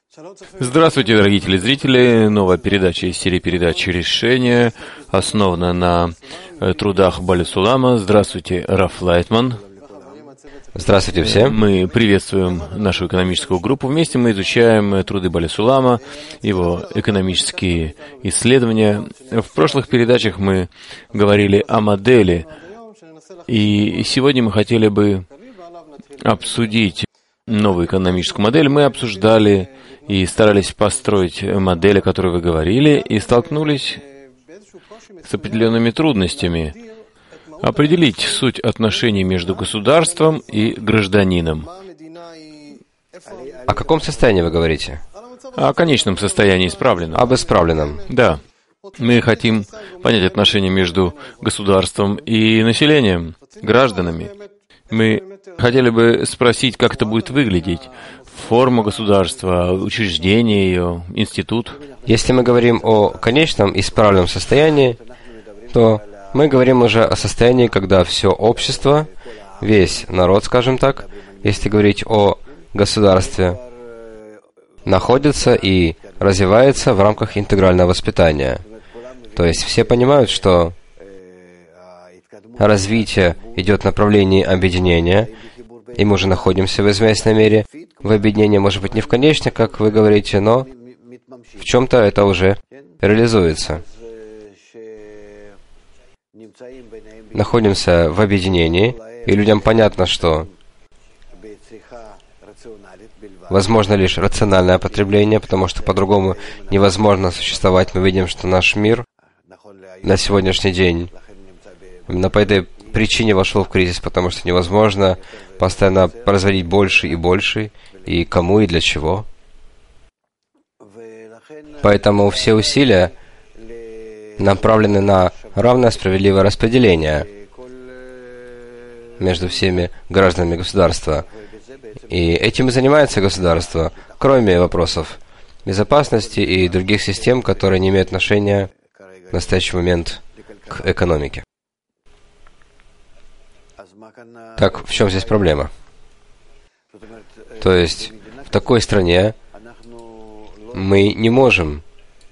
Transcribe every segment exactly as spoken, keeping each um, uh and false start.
Здравствуйте, дорогие телезрители. Новая передача из серии передач «Решение» основана на э, трудах Баля Сулама. Здравствуйте, Раф Лайтман. Здравствуйте всем. Мы приветствуем нашу экономическую группу. Вместе мы изучаем труды Баля Сулама, его экономические исследования. В прошлых передачах мы говорили о модели, и сегодня мы хотели бы обсудить новую экономическую модель. Мы обсуждали и старались построить модель, о которой вы говорили, и столкнулись с определенными трудностями. Определить суть отношений между государством и гражданином. О каком состоянии вы говорите? О конечном состоянии исправленном. Об исправленном. Да. Мы хотим понять отношения между государством и населением, гражданами. Мы хотели бы спросить, как это будет выглядеть. Форма государства, учреждение ее, институт. Если мы говорим о конечном исправленном состоянии, то мы говорим уже о состоянии, когда все общество, весь народ, скажем так, если говорить о государстве, находится и развивается в рамках интегрального воспитания. То есть все понимают, что развитие идет в направлении объединения, и мы уже находимся в известной мере в объединении, может быть, не в конечном, как вы говорите, но в чем-то это уже реализуется. Находимся в объединении, и людям понятно, что возможно лишь рациональное потребление, потому что по-другому невозможно существовать. Мы видим, что наш мир на сегодняшний день именно по этой причине вошел в кризис, потому что невозможно постоянно производить больше и больше, и кому и для чего. Поэтому все усилия направлены на равное справедливое распределение между всеми гражданами государства. И этим и занимается государство, кроме вопросов безопасности и других систем, которые не имеют отношения в настоящий момент к экономике. Так, в чем здесь проблема? То есть, в такой стране мы не можем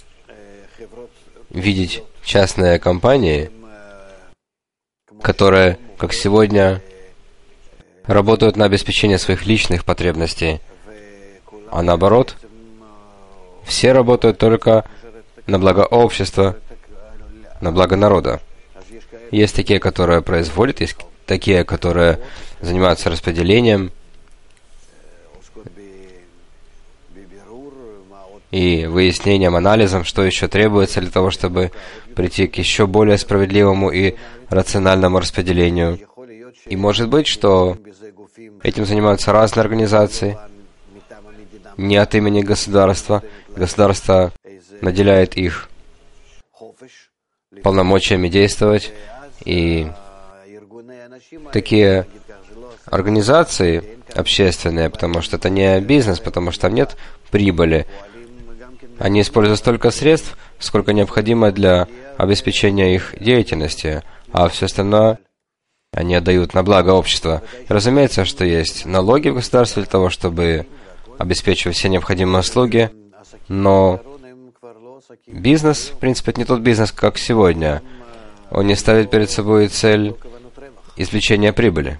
видеть частные компании, которые, как сегодня, работают на обеспечение своих личных потребностей, а наоборот, все работают только на благо общества, на благо народа. Есть такие, которые производят, есть такие, которые занимаются распределением и выяснением, анализом, что еще требуется для того, чтобы прийти к еще более справедливому и рациональному распределению. И может быть, что этим занимаются разные организации, не от имени государства. Государство наделяет их полномочиями действовать, и такие организации общественные, потому что это не бизнес, потому что там нет прибыли. Они используют столько средств, сколько необходимо для обеспечения их деятельности, а все остальное они отдают на благо общества. И разумеется, что есть налоги в государстве для того, чтобы обеспечивать все необходимые услуги, но бизнес, в принципе, это не тот бизнес, как сегодня. Он не ставит перед собой цель извлечения прибыли.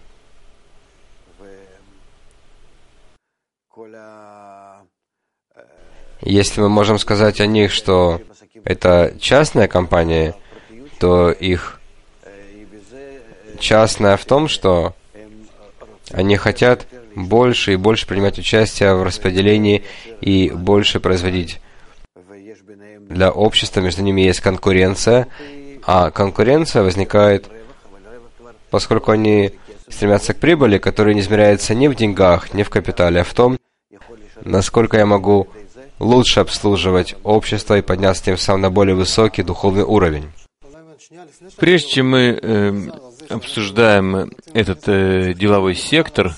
Если мы можем сказать о них, что это частные компании, то их частное в том, что они хотят больше и больше принимать участие в распределении и больше производить. Для общества между ними есть конкуренция, а конкуренция возникает, поскольку они стремятся к прибыли, которая не измеряется ни в деньгах, ни в капитале, а в том, насколько я могу лучше обслуживать общество и подняться тем самым на более высокий духовный уровень. Прежде чем мы э, обсуждаем этот э, деловой сектор,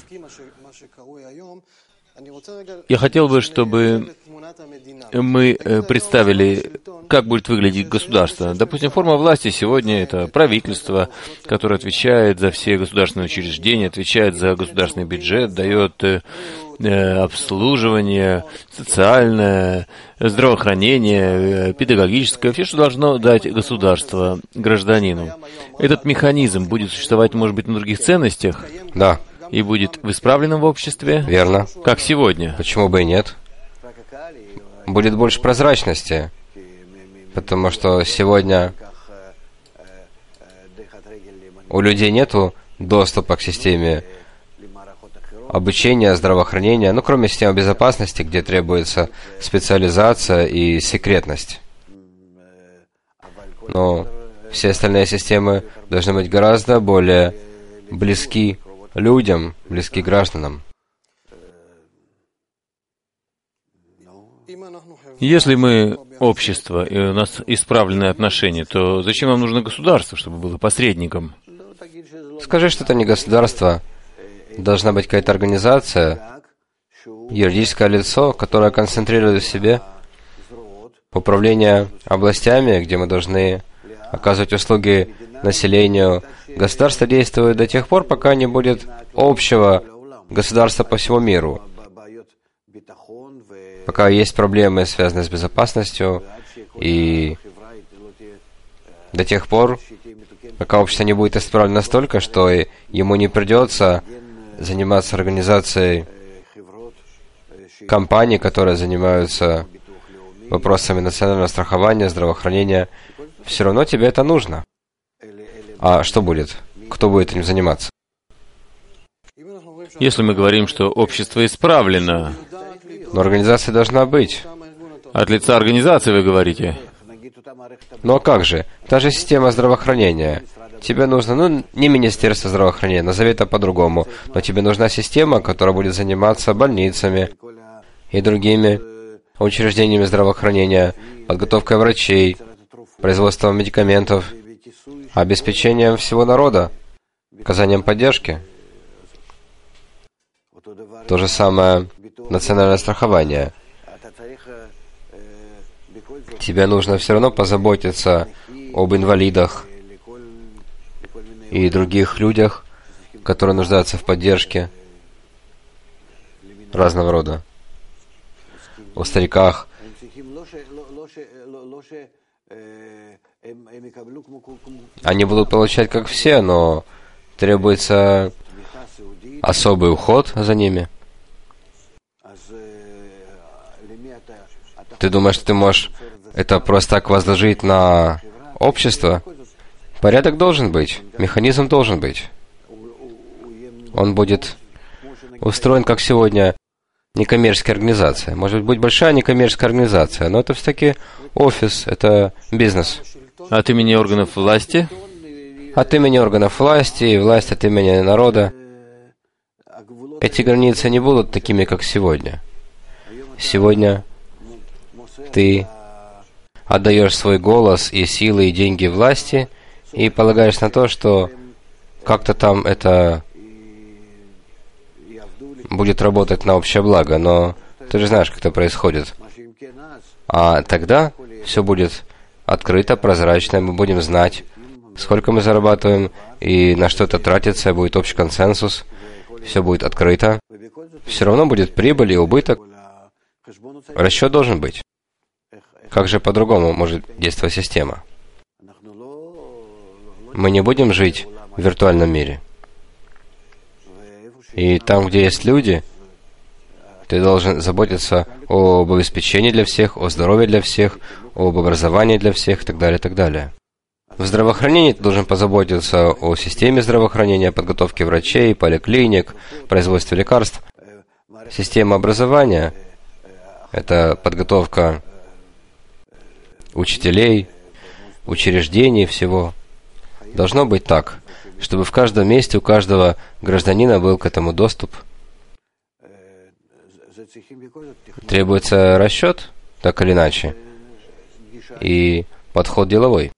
я хотел бы, чтобы мы э, представили, как будет выглядеть государство. Допустим, форма власти сегодня — это правительство, которое отвечает за все государственные учреждения, отвечает за государственный бюджет, дает э, обслуживание, социальное, здравоохранение, педагогическое, все, что должно дать государство гражданину. Этот механизм будет существовать, может быть, на других ценностях? Да. И будет в исправленном обществе? Верно. Как сегодня? Почему бы и нет? Будет больше прозрачности, потому что сегодня у людей нету доступа к системе обучения, здравоохранения, ну, кроме системы безопасности, где требуется специализация и секретность. Но все остальные системы должны быть гораздо более близки людям, близки гражданам. Если мы общество, и у нас исправленные отношения, то зачем нам нужно государство, чтобы было посредником? Скажи, что это не государство. Должна быть какая-то организация, юридическое лицо, которое концентрирует в себе управление областями, где мы должны оказывать услуги населению. Государство действует до тех пор, пока не будет общего государства по всему миру. Пока есть проблемы, связанные с безопасностью, и до тех пор, пока общество не будет исправлено настолько, что ему не придется заниматься организацией компаний, которые занимаются вопросами национального страхования, здравоохранения, все равно тебе это нужно. А что будет? Кто будет этим заниматься? Если мы говорим, что общество исправлено, но организация должна быть. От лица организации вы говорите? Ну а как же? Та же система здравоохранения. Тебе нужно, ну, не Министерство здравоохранения, назови это по-другому, но тебе нужна система, которая будет заниматься больницами и другими учреждениями здравоохранения, подготовкой врачей, производством медикаментов, обеспечением всего народа, оказанием поддержки. То же самое национальное страхование. Тебе нужно все равно позаботиться об инвалидах и других людях, которые нуждаются в поддержке разного рода. О стариках. Они будут получать как все, но требуется особый уход за ними. Ты думаешь, что ты можешь это просто так возложить на общество? Порядок должен быть, механизм должен быть. Он будет устроен, как сегодня, некоммерческая организация. Может быть, большая некоммерческая организация, но это все-таки офис, это бизнес. От имени органов власти? От имени органов власти, и власть от имени народа. Эти границы не будут такими, как сегодня. Сегодня ты отдаешь свой голос и силы, и деньги власти, и полагаешь на то, что как-то там это будет работать на общее благо, но ты же знаешь, как это происходит. А тогда все будет открыто, прозрачно, мы будем знать, сколько мы зарабатываем и на что это тратится, будет общий консенсус, все будет открыто. Все равно будет прибыль и убыток. Расчет должен быть. Как же по-другому может действовать система? Мы не будем жить в виртуальном мире. И там, где есть люди, ты должен заботиться об обеспечении для всех, о здоровье для всех, об образовании для всех и так далее, и так далее. В здравоохранении ты должен позаботиться о системе здравоохранения, подготовке врачей, поликлиник, производстве лекарств. Система образования — это подготовка учителей, учреждений, всего. Должно быть так, чтобы в каждом месте у каждого гражданина был к этому доступ. Требуется расчет, так или иначе, и подход деловой.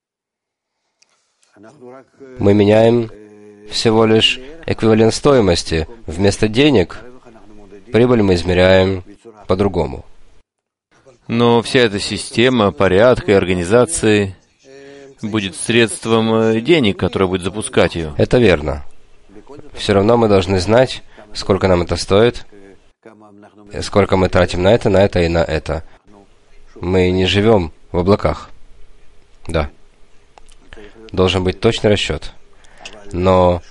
Мы меняем всего лишь эквивалент стоимости. Вместо денег прибыль мы измеряем по-другому. Но вся эта система порядка и организации будет средством денег, которое будет запускать ее. Это верно. Все равно мы должны знать, сколько нам это стоит, сколько мы тратим на это, на это и на это. Мы не живем в облаках. Да. Должен быть точный расчет. Но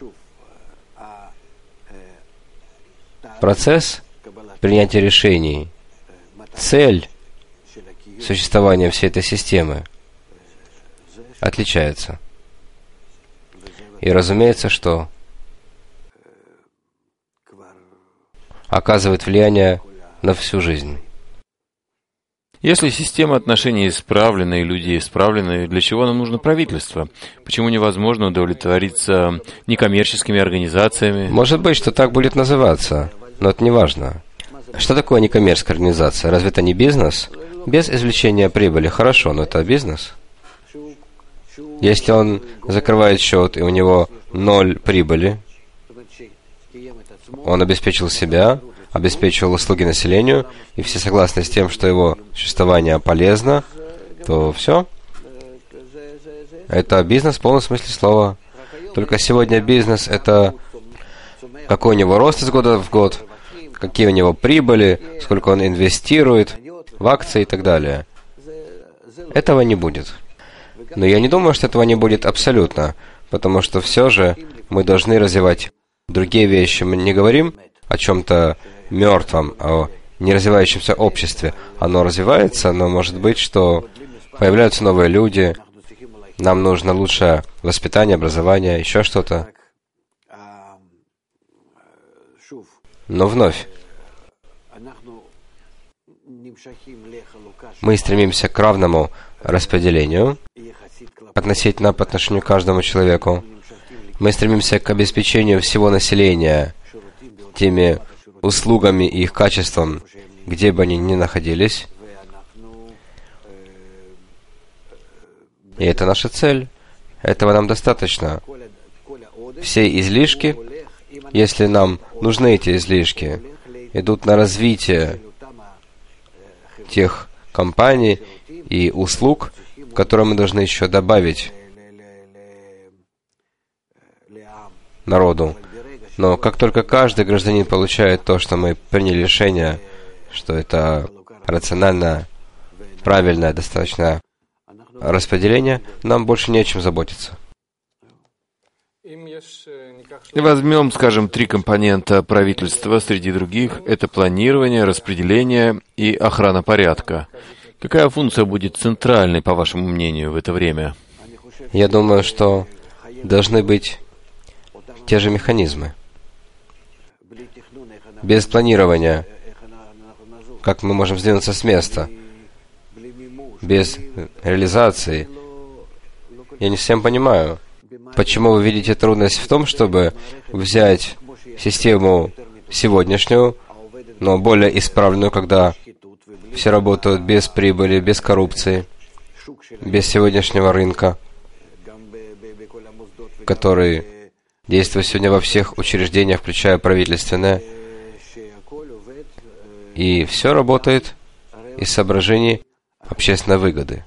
процесс принятия решений, цель существования всей этой системы отличается. И разумеется, что оказывает влияние на всю жизнь. Если система отношений исправлена и люди исправлены, для чего нам нужно правительство? Почему невозможно удовлетвориться некоммерческими организациями? Может быть, что так будет называться, но это не важно. Что такое некоммерческая организация? Разве это не бизнес? Без извлечения прибыли. Хорошо, но это бизнес. Если он закрывает счет, и у него ноль прибыли, он обеспечил себя, обеспечивал услуги населению, и все согласны с тем, что его существование полезно, то все. Это бизнес в полном смысле слова. Только сегодня бизнес — это какой у него рост из года в год, какие у него прибыли, сколько он инвестирует в акции и так далее. Этого не будет. Но я не думаю, что этого не будет абсолютно, потому что все же мы должны развивать другие вещи. Мы не говорим о чем-то мертвом, о неразвивающемся обществе. Оно развивается, но может быть, что появляются новые люди, нам нужно лучшее воспитание, образование, еще что-то. Но вновь, мы стремимся к равному распределению относительно по отношению к каждому человеку. Мы стремимся к обеспечению всего населения теми услугами и их качеством, где бы они ни находились. И это наша цель. Этого нам достаточно. Все излишки, если нам нужны эти излишки, идут на развитие тех компаний и услуг, которые мы должны еще добавить народу. Но как только каждый гражданин получает то, что мы приняли решение, что это рациональное, правильное, достаточное распределение, нам больше не о чем заботиться. И возьмем, скажем, три компонента правительства среди других. Это планирование, распределение и охрана порядка. Какая функция будет центральной, по вашему мнению, в это время? Я думаю, что должны быть те же механизмы. Без планирования, как мы можем сдвинуться с места? Без реализации. Я не совсем понимаю, почему вы видите трудность в том, чтобы взять систему сегодняшнюю, но более исправленную, когда все работают без прибыли, без коррупции, без сегодняшнего рынка, который действует сегодня во всех учреждениях, включая правительственное, и все работает из соображений общественной выгоды.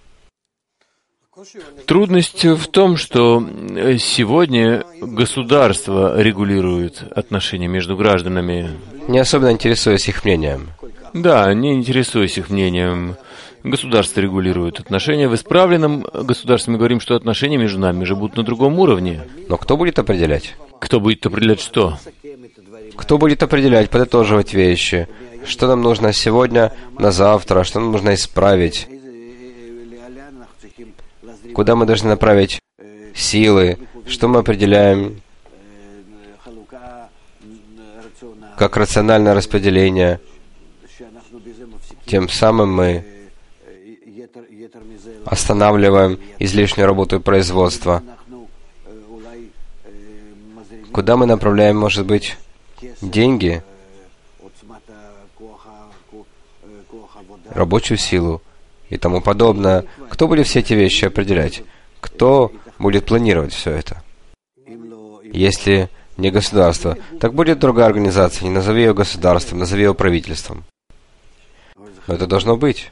Трудность в том, что сегодня государство регулирует отношения между гражданами. Не особенно интересуясь их мнением. Да, не интересуясь их мнением. Государство регулирует отношения. В исправленном государстве мы говорим, что отношения между нами же будут на другом уровне. Но кто будет определять? Кто будет определять что? Кто будет определять, подытоживать вещи? Что нам нужно сегодня, на завтра? Что нам нужно исправить? Куда мы должны направить силы? Что мы определяем как рациональное распределение? Тем самым мы останавливаем излишнюю работу производства. Куда мы направляем, может быть, деньги, рабочую силу и тому подобное? Кто будет все эти вещи определять? Кто будет планировать все это? Если не государство, так будет другая организация. Не назови ее государством, назови ее правительством. Но это должно быть.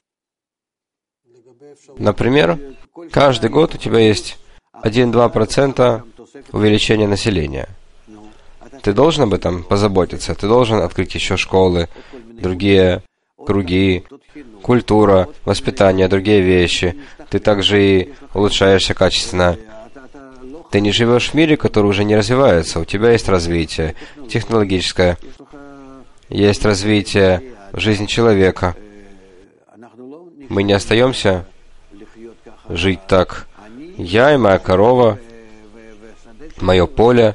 Например, каждый год у тебя есть один-два процента увеличения населения. Ты должен об этом позаботиться. Ты должен открыть еще школы, другие круги, культура, воспитание, другие вещи. Ты также и улучшаешься качественно. Ты не живешь в мире, который уже не развивается. У тебя есть развитие технологическое, есть развитие в жизни человека. Мы не остаемся жить так. Я и моя корова, мое поле,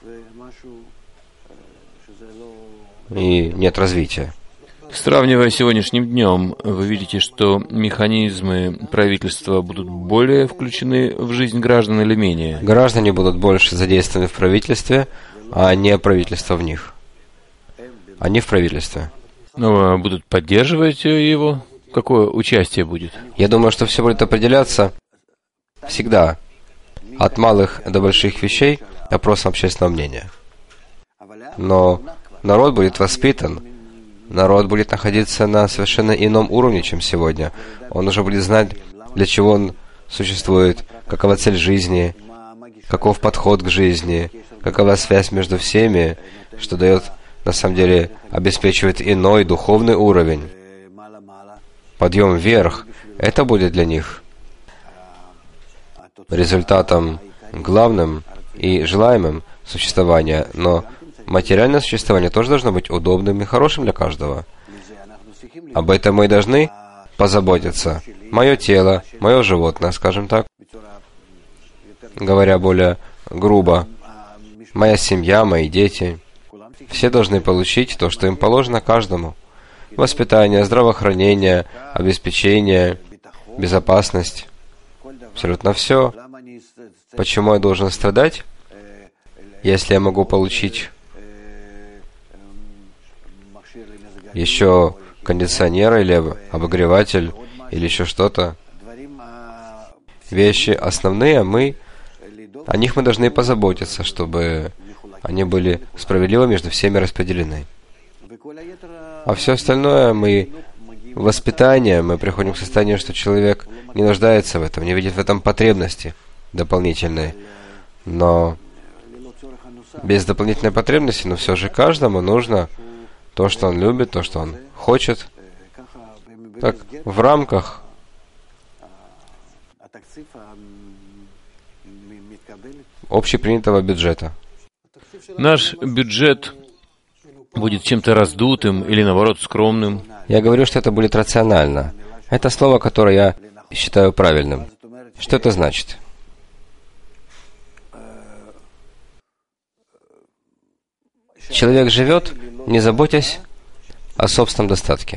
и нет развития. Сравнивая с сегодняшним днем, вы видите, что механизмы правительства будут более включены в жизнь граждан или менее? Граждане будут больше задействованы в правительстве, а не правительство в них. Они в правительстве. Но будут поддерживать его? Какое участие будет? Я думаю, что все будет определяться всегда от малых до больших вещей опросом общественного мнения. Но народ будет воспитан, народ будет находиться на совершенно ином уровне, чем сегодня. Он уже будет знать, для чего он существует, какова цель жизни, каков подход к жизни, какова связь между всеми, что дает, на самом деле, обеспечивает иной духовный уровень. Подъем вверх, это будет для них результатом главным и желаемым существования, но материальное существование тоже должно быть удобным и хорошим для каждого. Об этом мы и должны позаботиться. Мое тело, мое животное, скажем так, говоря более грубо, моя семья, мои дети, все должны получить то, что им положено каждому. Воспитание, здравоохранение, обеспечение, безопасность. Абсолютно все. Почему я должен страдать, если я могу получить еще кондиционер или обогреватель, или еще что-то? Вещи основные, мы, о них мы должны позаботиться, чтобы они были справедливо между всеми распределены. А все остальное мы воспитание, мы приходим к состоянию, что человек не нуждается в этом, не видит в этом потребности дополнительной. Но без дополнительной потребности, но все же каждому нужно то, что он любит, то, что он хочет. Так, в рамках общепринятого бюджета. Наш бюджет будет чем-то раздутым или, наоборот, скромным. Я говорю, что это будет рационально. Это слово, которое я считаю правильным. Что это значит? Человек живет, не заботясь о собственном достатке.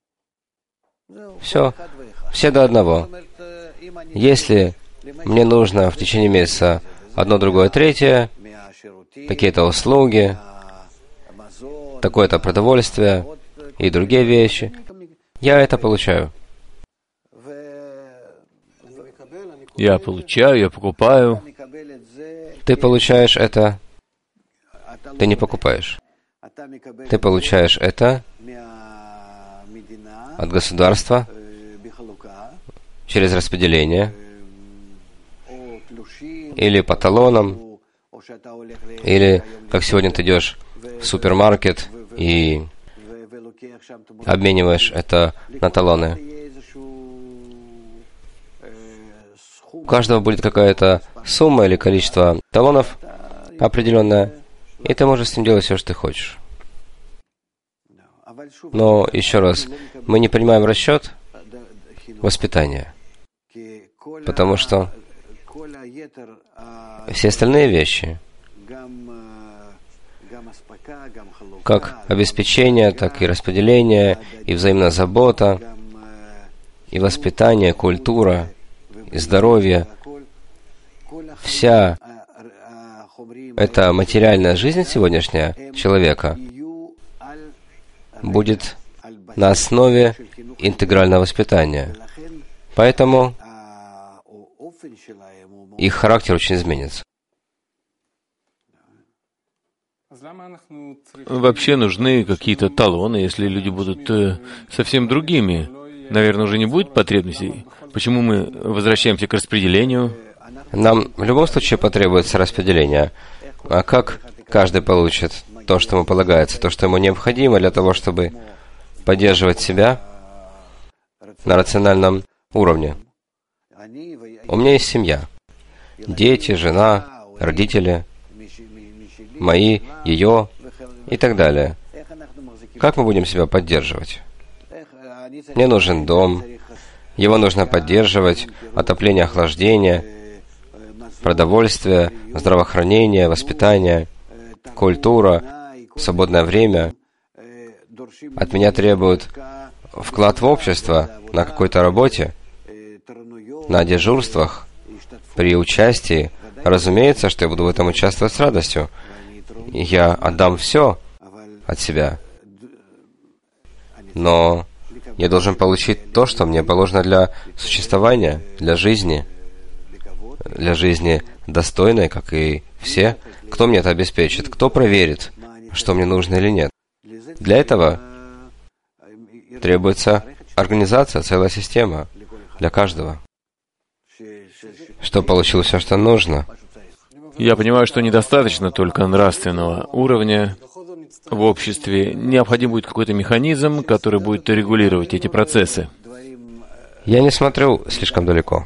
Все. Все до одного. Если мне нужно в течение месяца одно, другое, третье, какие-то услуги, такое-то продовольствие и другие вещи, я это получаю. Я получаю, я покупаю. Ты получаешь это, ты не покупаешь. Ты получаешь это от государства через распределение или по талонам, или, как сегодня ты идешь в супермаркет и обмениваешь это на талоны. У каждого будет какая-то сумма или количество талонов определенное, и ты можешь с ним делать все, что ты хочешь. Но, еще раз, мы не принимаем в расчет воспитание, потому что все остальные вещи, как обеспечение, так и распределение, и взаимная забота, и воспитание, культура, и здоровье, вся эта материальная жизнь сегодняшняя человека будет на основе интегрального воспитания. Поэтому их характер очень изменится. Вообще нужны какие-то талоны, если люди будут э, совсем другими. Наверное, уже не будет потребностей. Почему мы возвращаемся к распределению? Нам в любом случае потребуется распределение. А как каждый получит то, что ему полагается, то, что ему необходимо для того, чтобы поддерживать себя на рациональном уровне. У меня есть семья. Дети, жена, родители, мои, ее и так далее. Как мы будем себя поддерживать? Мне нужен дом, его нужно поддерживать, отопление, охлаждение, продовольствие, здравоохранение, воспитание, культура, свободное время. От меня требуют вклад в общество на какой-то работе, на дежурствах, при участии. Разумеется, что я буду в этом участвовать с радостью. Я отдам все от себя. Но я должен получить то, что мне положено для существования, для жизни, для жизни достойной, как и все. Кто мне это обеспечит? Кто проверит, что мне нужно или нет? Для этого требуется организация, целая система для каждого, чтобы получил все, что нужно. Я понимаю, что недостаточно только нравственного уровня в обществе. Необходим будет какой-то механизм, который будет регулировать эти процессы. Я не смотрю слишком далеко.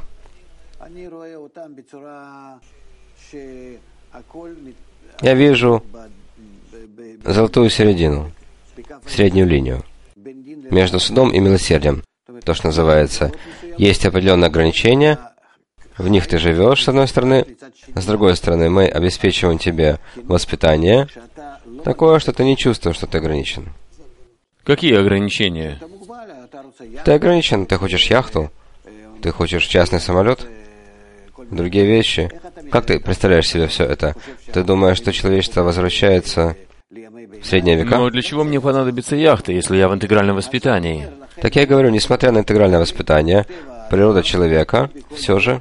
Я вижу золотую середину, среднюю линию между судом и милосердием. То, что называется, есть определенные ограничения, в них ты живешь, с одной стороны, с другой стороны, мы обеспечиваем тебе воспитание, такое, что ты не чувствуешь, что ты ограничен. Какие ограничения? Ты ограничен, ты хочешь яхту, ты хочешь частный самолет, другие вещи. Как ты представляешь себе все это? Ты думаешь, что человечество возвращается в средние века? Но для чего мне понадобится яхта, если я в интегральном воспитании? Так я говорю, несмотря на интегральное воспитание, природа человека все же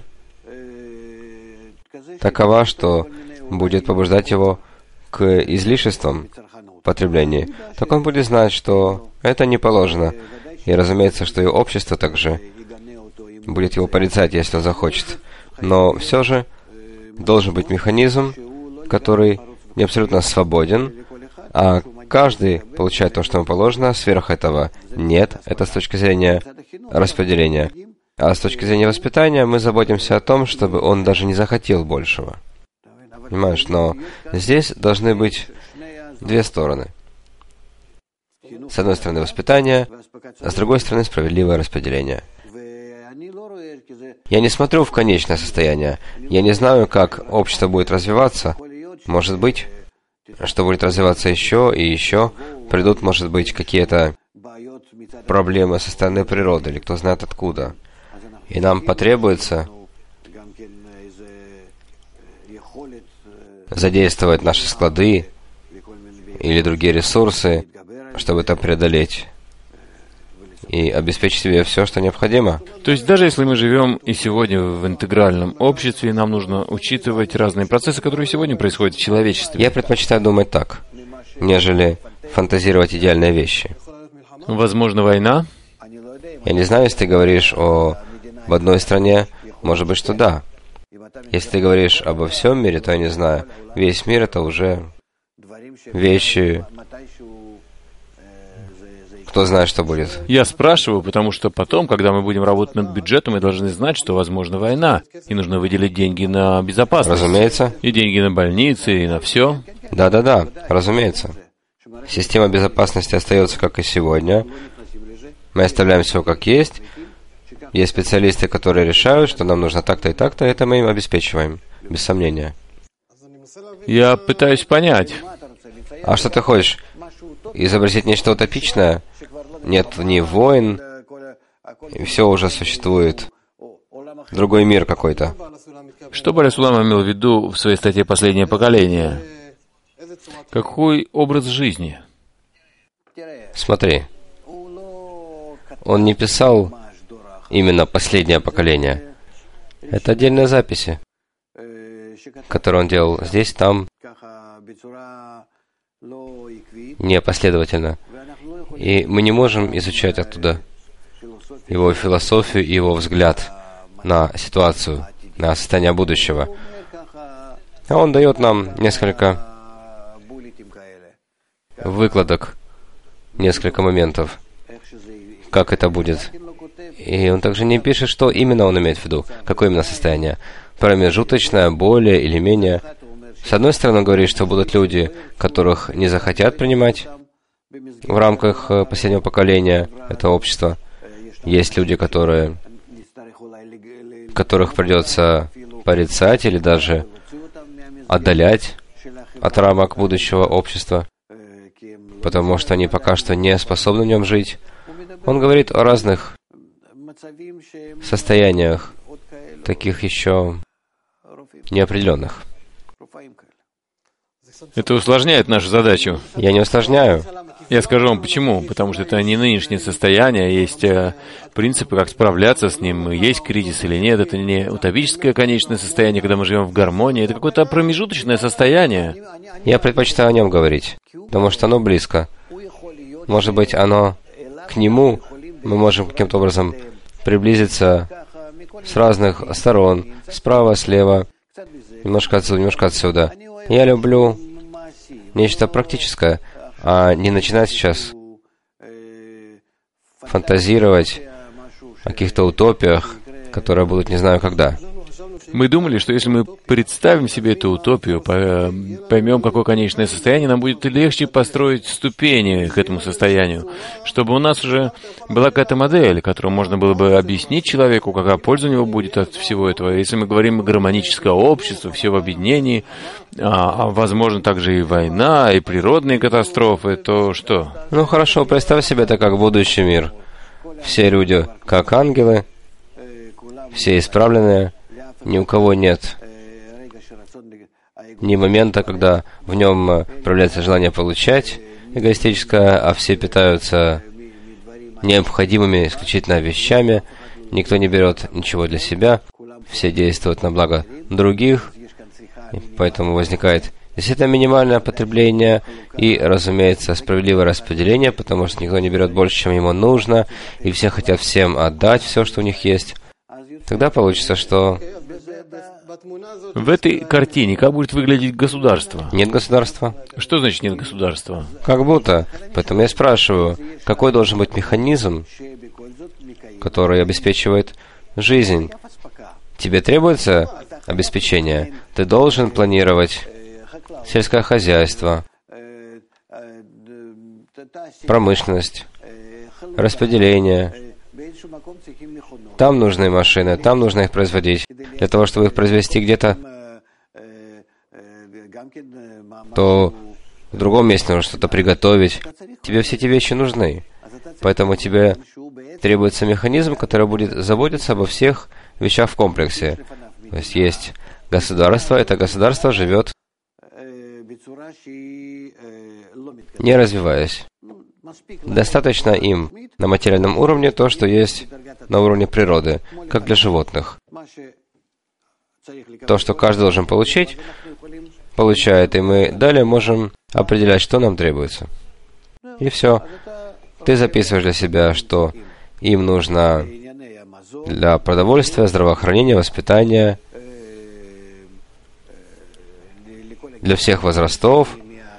такова, что будет побуждать его к излишествам потребления. Так он будет знать, что это не положено. И, разумеется, что и общество также будет его порицать, если он захочет. Но все же должен быть механизм, который не абсолютно свободен, а каждый получает то, что ему положено, сверх этого нет. Это с точки зрения распределения. А с точки зрения воспитания мы заботимся о том, чтобы он даже не захотел большего. Понимаешь, но здесь должны быть две стороны. С одной стороны воспитание, а с другой стороны справедливое распределение. Я не смотрю в конечное состояние. Я не знаю, как общество будет развиваться. Может быть, что будет развиваться еще и еще. Придут, может быть, какие-то проблемы со стороны природы, или кто знает откуда. И нам потребуется задействовать наши склады или другие ресурсы, чтобы это преодолеть и обеспечить себе все, что необходимо. То есть даже если мы живем и сегодня в интегральном обществе, нам нужно учитывать разные процессы, которые сегодня происходят в человечестве. Я предпочитаю думать так, нежели фантазировать идеальные вещи. Возможно, война? Я не знаю, если ты говоришь о в одной стране, может быть, что да. Если ты говоришь обо всем мире, то я не знаю. Весь мир — это уже вещи. Кто знает, что будет. Я спрашиваю, потому что потом, когда мы будем работать над бюджетом, мы должны знать, что возможна война, и нужно выделить деньги на безопасность. Разумеется. И деньги на больницы, и на все. Да-да-да, разумеется. Система безопасности остается, как и сегодня. Мы оставляем все как есть. Есть специалисты, которые решают, что нам нужно так-то и так-то, это мы им обеспечиваем, без сомнения. Я пытаюсь понять. А что ты хочешь? Изобразить нечто утопичное? Нет ни войн, все уже существует. Другой мир какой-то. Что Баля Сулам имел в виду в своей статье «Последнее поколение»? Какой образ жизни? Смотри, он не писал именно «Последнее поколение». Это отдельные записи, которые он делал здесь, там, непоследовательно. И мы не можем изучать оттуда его философию и его взгляд на ситуацию, на состояние будущего. А он дает нам несколько выкладок несколько моментов, как это будет. И он также не пишет, что именно он имеет в виду, какое именно состояние. Промежуточное, более или менее. С одной стороны, он говорит, что будут люди, которых не захотят принимать в рамках последнего поколения этого общества. Есть люди, которые, которых придется порицать или даже отдалять от рамок будущего общества, потому что они пока что не способны в нем жить. Он говорит о разных состояниях, таких еще неопределенных. Это усложняет нашу задачу. Я не усложняю. Я скажу вам почему. Потому что это не нынешнее состояние, есть э, принципы, как справляться с ним, есть кризис или нет. Это не утопическое конечное состояние, когда мы живем в гармонии. Это какое-то промежуточное состояние. Я предпочитаю о нем говорить, потому что оно близко. Может быть, оно к нему, мы можем каким-то образом приблизиться с разных сторон, справа, слева, немножко отсюда, немножко отсюда. Я люблю нечто практическое, а не начинать сейчас фантазировать о каких-то утопиях, которые будут не знаю когда. Мы думали, что если мы представим себе эту утопию, поймем, какое конечное состояние, нам будет легче построить ступени к этому состоянию, чтобы у нас уже была какая-то модель, которую можно было бы объяснить человеку, какая польза у него будет от всего этого. Если мы говорим о гармоническое общество, все в объединении, а, возможно, также и война, и природные катастрофы, то что? Ну хорошо, представь себе это как будущий мир. Все люди как ангелы, все исправленные, ни у кого нет ни момента, когда в нем проявляется желание получать эгоистическое, а все питаются необходимыми исключительно вещами, никто не берет ничего для себя, все действуют на благо других, и поэтому возникает действительно минимальное потребление и, разумеется, справедливое распределение, потому что никто не берет больше, чем ему нужно, и все хотят всем отдать все, что у них есть. Тогда получится, что в этой картине как будет выглядеть государство? Нет государства. Что значит нет государства? Как будто. Поэтому я спрашиваю, какой должен быть механизм, который обеспечивает жизнь? Тебе требуется обеспечение? Ты должен планировать сельское хозяйство, промышленность, распределение. Там нужны машины, там нужно их производить. Для того, чтобы их произвести где-то, то в другом месте нужно что-то приготовить. Тебе все эти вещи нужны. Поэтому тебе требуется механизм, который будет заботиться обо всех вещах в комплексе. То есть есть государство, это государство живет, не развиваясь. Достаточно им на материальном уровне то, что есть на уровне природы, как для животных. То, что каждый должен получить, получает, и мы далее можем определять, что нам требуется. И все. Ты записываешь для себя, что им нужно для продовольствия, здравоохранения, воспитания, для всех возрастов,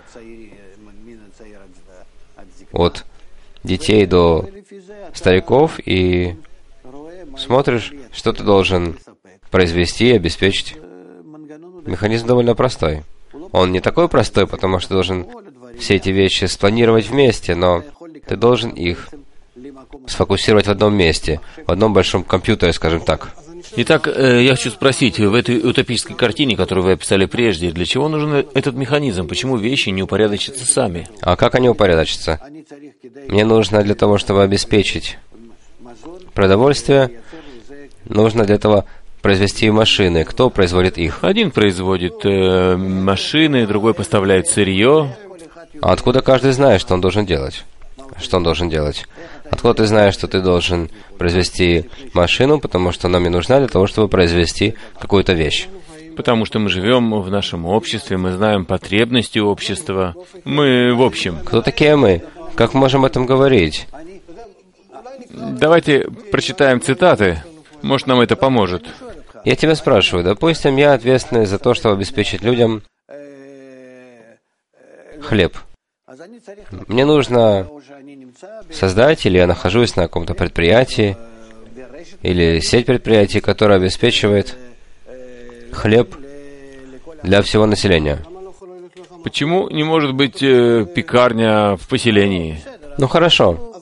от детей до стариков, и смотришь, что ты должен произвести и обеспечить. Механизм довольно простой. Он не такой простой, потому что ты должен все эти вещи спланировать вместе, но ты должен их сфокусировать в одном месте, в одном большом компьютере, скажем так. Итак, я хочу спросить, в этой утопической картине, которую вы описали прежде, для чего нужен этот механизм? Почему вещи не упорядочатся сами? А как они упорядочатся? Мне нужно для того, чтобы обеспечить продовольствие, нужно для этого произвести машины. Кто производит их? Один производит э, машины, другой поставляет сырье. А откуда каждый знает, что он должен делать? Что он должен делать? Откуда ты знаешь, что ты должен произвести машину, потому что она мне нужна для того, чтобы произвести какую-то вещь? Потому что мы живем в нашем обществе, мы знаем потребности общества. Мы в общем. Кто такие мы? Как можем об этом говорить? Давайте прочитаем цитаты. Может, нам это поможет. Я тебя спрашиваю, допустим, я ответственный за то, чтобы обеспечить людям хлеб. Мне нужно создать, или я нахожусь на каком-то предприятии, или сеть предприятий, которая обеспечивает хлеб для всего населения. Почему не может быть э, пекарня в поселении? Ну хорошо.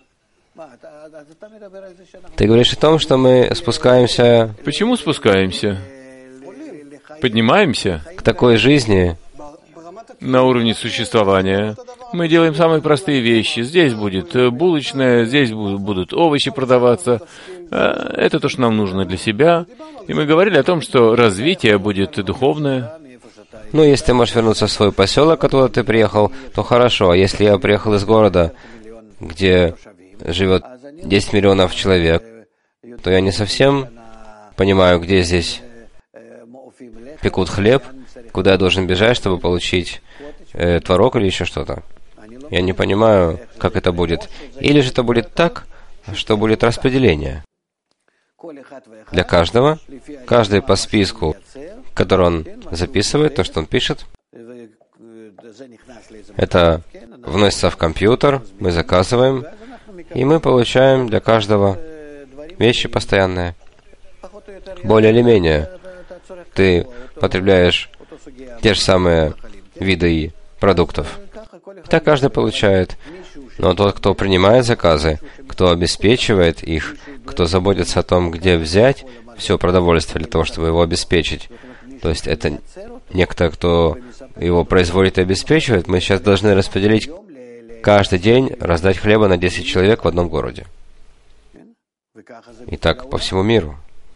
Ты говоришь о том, что мы спускаемся... Почему спускаемся? Поднимаемся к такой жизни на уровне существования. Мы делаем самые простые вещи. Здесь будет булочная, здесь будут овощи продаваться. Это то, что нам нужно для себя. И мы говорили о том, что развитие будет духовное. Ну, если ты можешь вернуться в свой поселок, откуда ты приехал, то хорошо. А если я приехал из города, где живет десять миллионов человек, то я не совсем понимаю, где здесь пекут хлеб, куда я должен бежать, чтобы получить э, творог или еще что-то. Я не понимаю, как это будет. Или же это будет так, что будет распределение. Для каждого, каждый по списку, который он записывает, то, что он пишет, это вносится в компьютер, мы заказываем, и мы получаем для каждого вещи постоянные. Более или менее. Ты потребляешь те же самые виды продуктов. Так каждый получает. Но тот, кто принимает заказы, кто обеспечивает их, кто заботится о том, где взять все продовольствие для того, чтобы его обеспечить, то есть это некто, кто его производит и обеспечивает, мы сейчас должны распределить каждый день, раздать хлеба на десять человек в одном городе. И так по всему миру.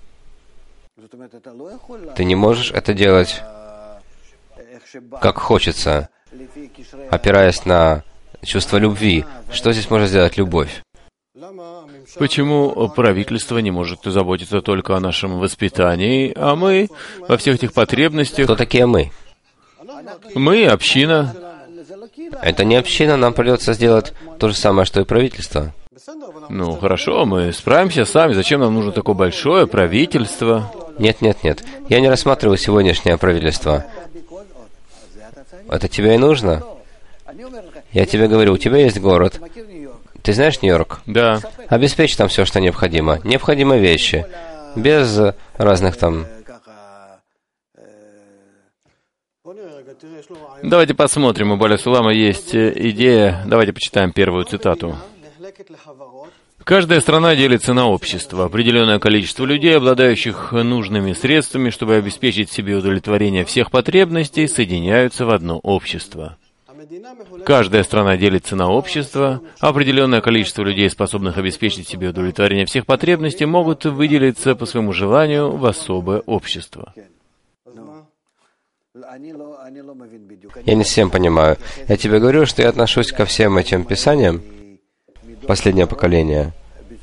Ты не можешь это делать, как хочется, опираясь на чувство любви. Что здесь может сделать любовь? Почему правительство не может заботиться только о нашем воспитании, а мы во всех этих потребностях... Кто такие мы? Мы — община. Это не община, нам придется сделать то же самое, что и правительство. Ну, хорошо, мы справимся сами. Зачем нам нужно такое большое правительство? Нет, нет, нет. Я не рассматриваю сегодняшнее правительство. Это тебе и нужно? Я тебе говорю, у тебя есть город. Ты знаешь Нью-Йорк? Да. Обеспечь там все, что необходимо. Необходимые вещи. Без разных там... Давайте посмотрим. У Баля Сулама есть идея. Давайте почитаем первую цитату. Каждая страна делится на общество. Определенное количество людей, обладающих нужными средствами, чтобы обеспечить себе удовлетворение всех потребностей, соединяются в одно общество. Каждая страна делится на общество. Определенное количество людей, способных обеспечить себе удовлетворение всех потребностей, могут выделиться по своему желанию в особое общество. Я не совсем понимаю. Я тебе говорю, что я отношусь ко всем этим писаниям, последнее поколение,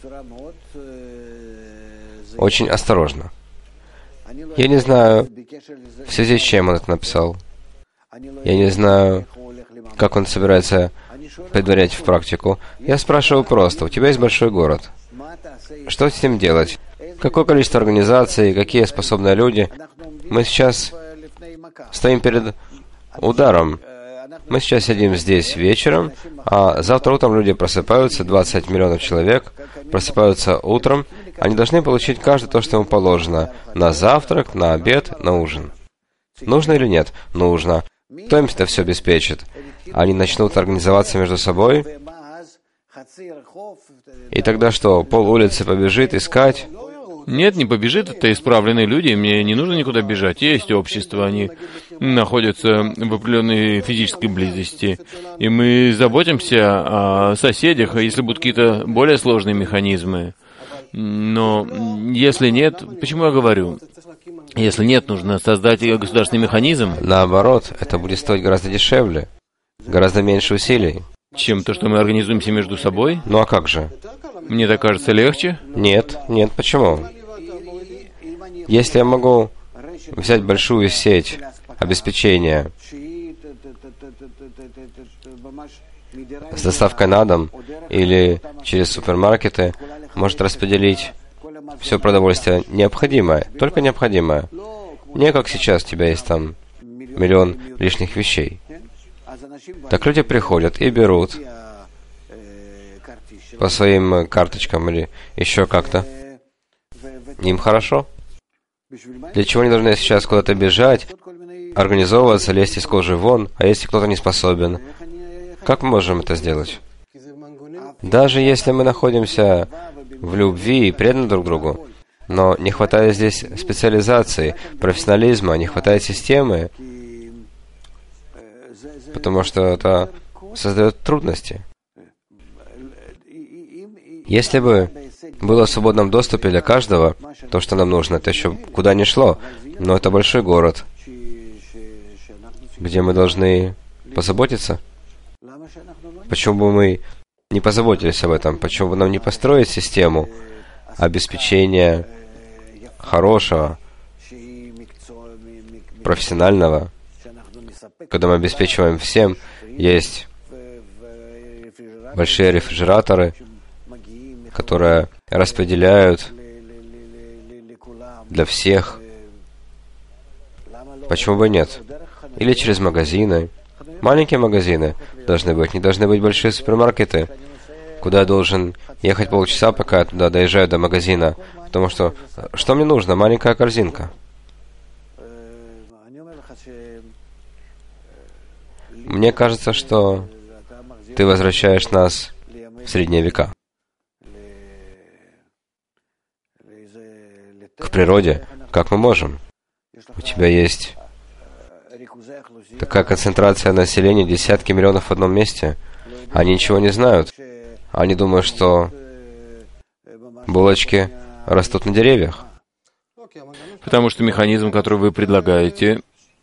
очень осторожно. Я не знаю, в связи с чем он это написал. Я не знаю, как он собирается предварять в практику. Я спрашиваю просто, у тебя есть большой город. Что с ним делать? Какое количество организаций, какие способные люди? Мы сейчас стоим перед ударом. Мы сейчас сидим здесь вечером, а завтра утром люди просыпаются, двадцать миллионов человек просыпаются утром. Они должны получить каждый то, что ему положено. На завтрак, на обед, на ужин. Нужно или нет? Нужно. Кто им это все обеспечит? Они начнут организоваться между собой. И тогда что, пол улицы побежит искать? Нет, не побежит, это исправленные люди, мне не нужно никуда бежать. Есть общество, они находятся в определенной физической близости. И мы заботимся о соседях, если будут какие-то более сложные механизмы. Но если нет, почему я говорю? Если нет, нужно создать государственный механизм. Наоборот, это будет стоить гораздо дешевле, гораздо меньше усилий. Чем то, что мы организуемся между собой? Ну а как же? Мне так кажется, легче? Нет, нет, почему? Если я могу взять большую сеть обеспечения с доставкой на дом или через супермаркеты, может распределить все продовольствие необходимое, только необходимое. Не как сейчас у тебя есть там миллион лишних вещей. Так люди приходят и берут по своим карточкам или еще как-то. Им хорошо. Для чего они должны сейчас куда-то бежать, организовываться, лезть из кожи вон, а если кто-то не способен? Как мы можем это сделать? Даже если мы находимся в любви и преданы друг другу, но не хватает здесь специализации, профессионализма, не хватает системы, потому что это создает трудности. Если бы было в свободном доступе для каждого то, что нам нужно, это еще куда ни шло, но это большой город, где мы должны позаботиться. Почему бы мы не позаботились об этом? Почему бы нам не построить систему обеспечения хорошего, профессионального, когда мы обеспечиваем всем, есть большие рефрижераторы, которые распределяют для всех. Почему бы нет? Или через магазины. Маленькие магазины должны быть, не должны быть большие супермаркеты, куда я должен ехать полчаса, пока я туда доезжаю до магазина. Потому что, что мне нужно? Маленькая корзинка. Мне кажется, что ты возвращаешь нас в средние века. К природе, как мы можем. У тебя есть такая концентрация населения, десятки миллионов в одном месте. Они ничего не знают. Они думают, что булочки растут на деревьях. Потому что механизм, который вы предлагаете,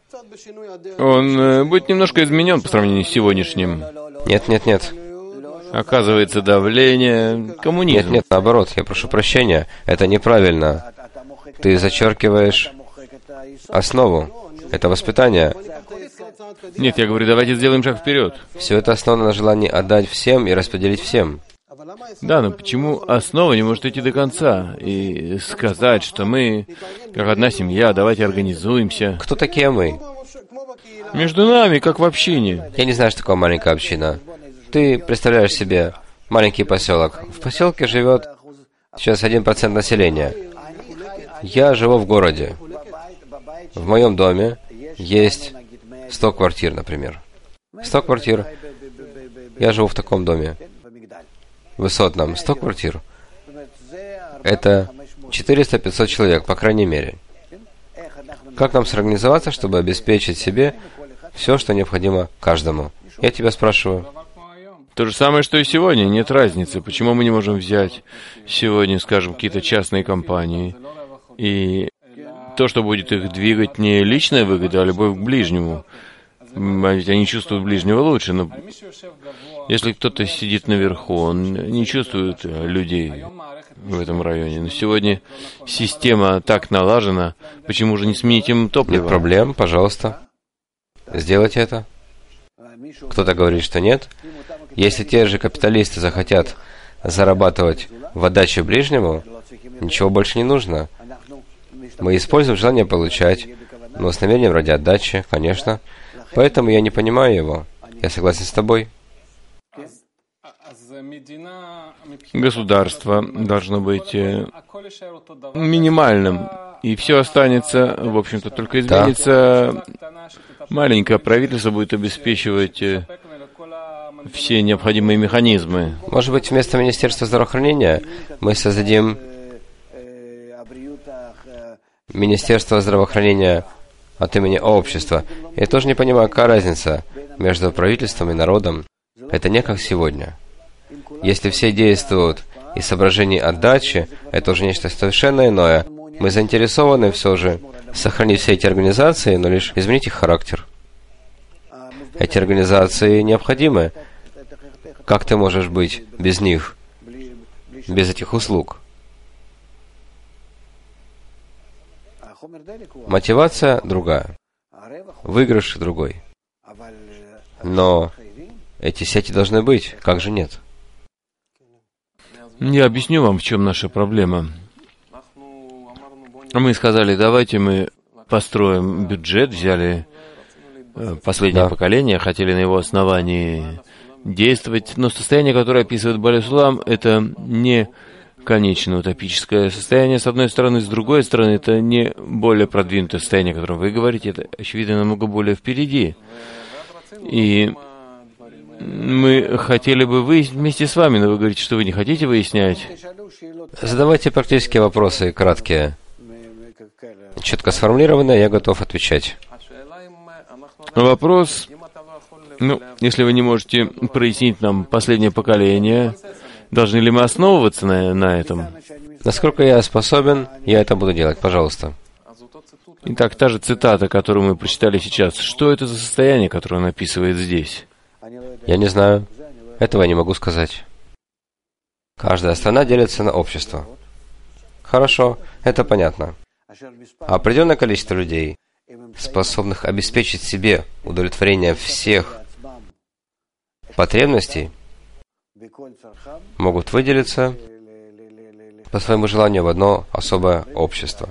он э, будет немножко изменен по сравнению с сегодняшним. Нет, нет, нет. Оказывается, давление, коммунизм. Нет, нет, наоборот, я прошу прощения. Это неправильно. Ты зачеркиваешь основу. Это воспитание. Нет, я говорю, давайте сделаем шаг вперед. Все это основано на желании отдать всем и распределить всем. Да, но почему основа не может идти до конца и сказать, что мы, как одна семья, давайте организуемся? Кто такие мы? Между нами, как в общине. Я не знаю, что такое маленькая община. Ты представляешь себе маленький поселок. В поселке живет сейчас один процент населения. Я живу в городе. В моем доме есть сто квартир, например. сто квартир. Я живу в таком доме. Высотном. сто квартир. Это четыреста-пятьсот человек, по крайней мере. Как нам сорганизоваться, чтобы обеспечить себе все, что необходимо каждому? Я тебя спрашиваю. То же самое, что и сегодня. Нет разницы. Почему мы не можем взять сегодня, скажем, какие-то частные компании, и то, что будет их двигать, не личная выгода, а любовь к ближнему. А ведь они чувствуют ближнего лучше. Но если кто-то сидит наверху, он не чувствует людей в этом районе. Но сегодня система так налажена, почему же не сменить им топливо? Нет проблем, пожалуйста. Сделайте это. Кто-то говорит, что нет. Если те же капиталисты захотят зарабатывать в отдаче ближнему, ничего больше не нужно. Мы используем желание получать, но с намерением ради отдачи, конечно. Поэтому я не понимаю его. Я согласен с тобой. Государство должно быть минимальным, и все останется, в общем-то, только изменится. Да. Маленькое правительство будет обеспечивать все необходимые механизмы. Может быть, вместо Министерства здравоохранения мы создадим Министерство здравоохранения от имени общества. Я тоже не понимаю, какая разница между правительством и народом. Это не как сегодня. Если все действуют из соображений отдачи, это уже нечто совершенно иное. Мы заинтересованы все же сохранить все эти организации, но лишь изменить их характер. Эти организации необходимы. Как ты можешь быть без них, без этих услуг? Мотивация другая. Выигрыш другой. Но эти сети должны быть. Как же нет? Я объясню вам, в чем наша проблема. Мы сказали, давайте мы построим бюджет, взяли последнее Да. поколение, хотели на его основании действовать, но состояние, которое описывает Баля-Сулам, это не конечное утопическое состояние, с одной стороны, с другой стороны, это не более продвинутое состояние, о котором вы говорите, это, очевидно, намного более впереди. И мы хотели бы выяснить вместе с вами, но вы говорите, что вы не хотите выяснять. Задавайте практические вопросы, краткие. Четко сформулированные, я готов отвечать. Вопрос, ну, если вы не можете прояснить нам последнее поколение, должны ли мы основываться на, на этом? Насколько я способен, я это буду делать, пожалуйста. Итак, та же цитата, которую мы прочитали сейчас. Что это за состояние, которое он описывает здесь? Я не знаю. Этого я не могу сказать. Каждая страна делится на общество. Хорошо, это понятно. Определенное количество людей, способных обеспечить себе удовлетворение всех потребностей, могут выделиться по своему желанию в одно особое общество.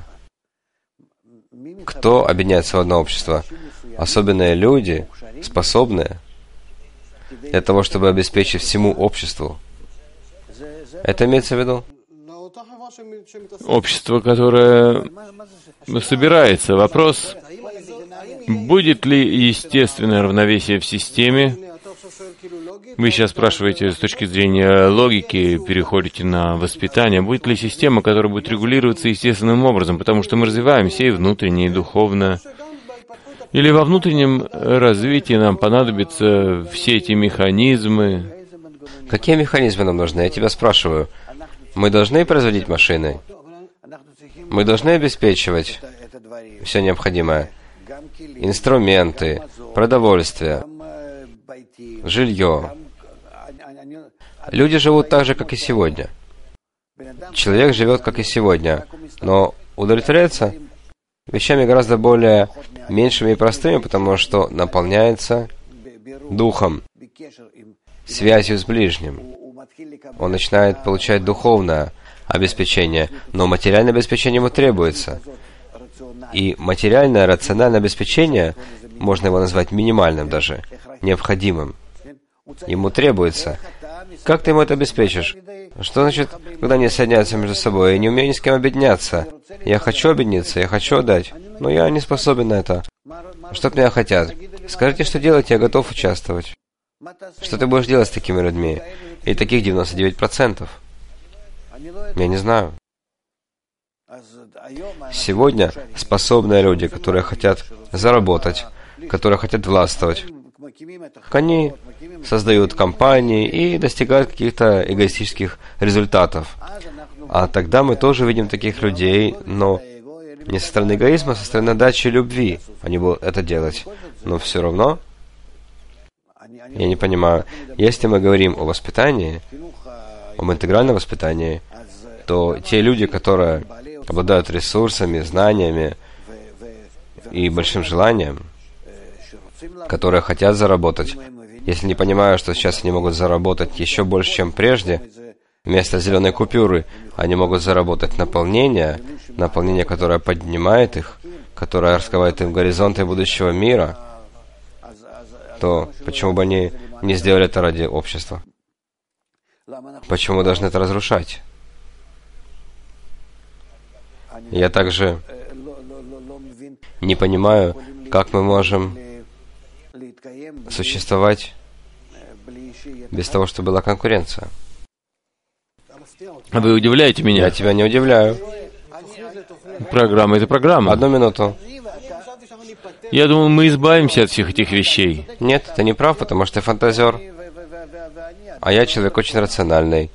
Кто объединяется в одно общество? Особенные люди, способные для того, чтобы обеспечить всему обществу. Это имеется в виду? Общество, которое собирается. Вопрос, будет ли естественное равновесие в системе? Вы сейчас спрашиваете с точки зрения логики, переходите на воспитание. Будет ли система, которая будет регулироваться естественным образом? Потому что мы развиваемся и внутренне, и духовно. Или во внутреннем развитии нам понадобятся все эти механизмы? Какие механизмы нам нужны? Я тебя спрашиваю. Мы должны производить машины? Мы должны обеспечивать все необходимое? Инструменты, продовольствие, жилье. Люди живут так же, как и сегодня. Человек живет, как и сегодня, но удовлетворяется вещами гораздо более меньшими и простыми, потому что наполняется духом, связью с ближним. Он начинает получать духовное обеспечение, но материальное обеспечение ему требуется. И материальное, рациональное обеспечение, можно его назвать минимальным даже, необходимым. Ему требуется. Как ты ему это обеспечишь? Что значит, когда они соединяются между собой? Я не умею ни с кем объединяться. Я хочу объединиться, я хочу отдать, но я не способен на это. Что от меня хотят? Скажите, что делать, я готов участвовать. Что ты будешь делать с такими людьми? И таких девяносто девять процентов. Я не знаю. Сегодня способные люди, которые хотят заработать, которые хотят властвовать, они создают компании и достигают каких-то эгоистических результатов. А тогда мы тоже видим таких людей, но не со стороны эгоизма, а со стороны отдачи любви. Они будут это делать. Но все равно, я не понимаю, если мы говорим о воспитании, об интегральном воспитании, то те люди, которые обладают ресурсами, знаниями и большим желанием, которые хотят заработать, если не понимают, что сейчас они могут заработать еще больше, чем прежде, вместо зеленой купюры они могут заработать наполнение, наполнение, которое поднимает их, которое раскрывает им горизонты будущего мира, то почему бы они не сделали это ради общества? Почему мы должны это разрушать? Я также не понимаю, как мы можем существовать без того, чтобы была конкуренция. Вы удивляете меня. Я тебя не удивляю. Программа — это программа. Одну минуту. Я думал, мы избавимся от всех этих вещей. Нет, ты не прав, потому что ты фантазер. А я человек очень рациональный.